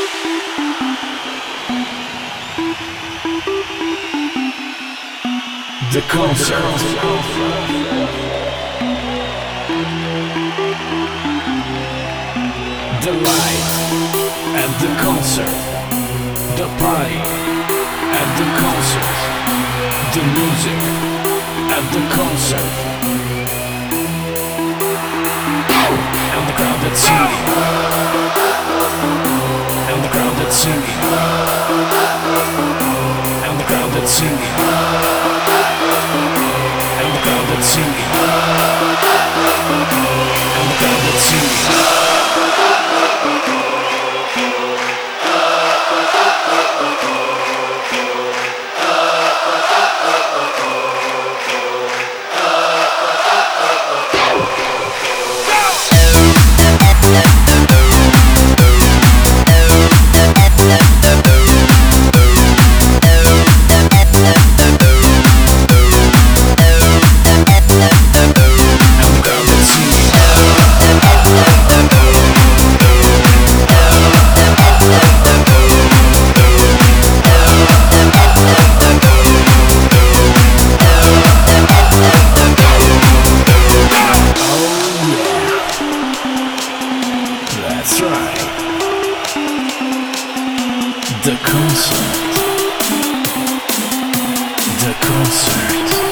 The concert. The light at the concert. The party at the concert. The music at the concert. And the crowd that's singing. And the crowd that's singing. And the crowd that's singing. And the crowd that's singing. And the crowd that's singing. That's right. The concert. The concert.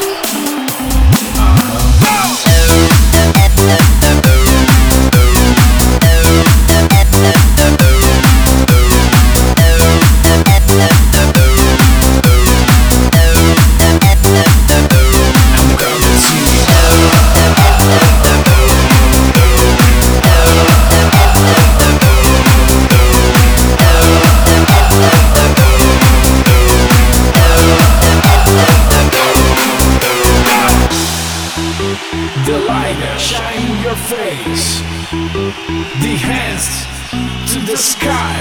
The light shine in your face, the hands to the sky.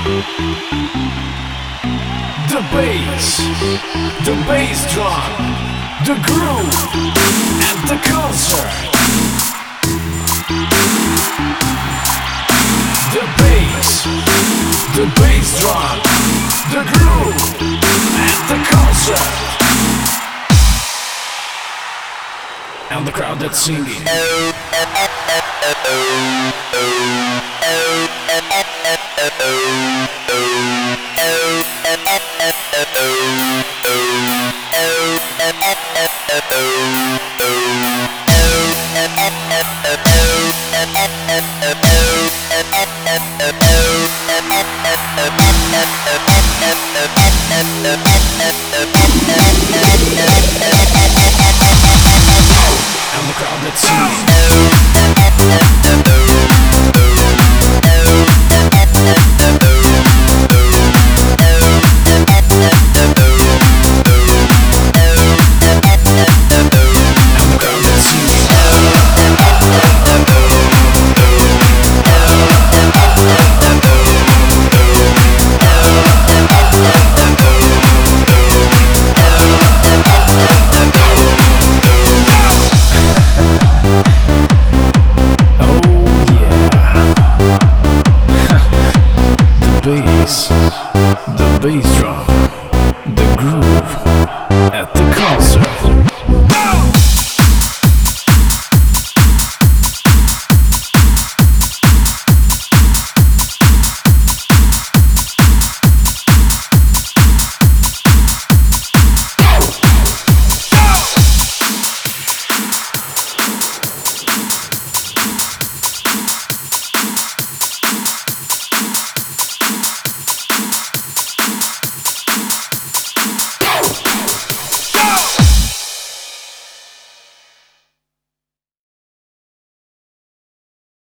The bass drum, the groove, and the concert. The bass drum, the groove, and the concert. And the crowd that's singing. And the crowd that's singing. The bass drum.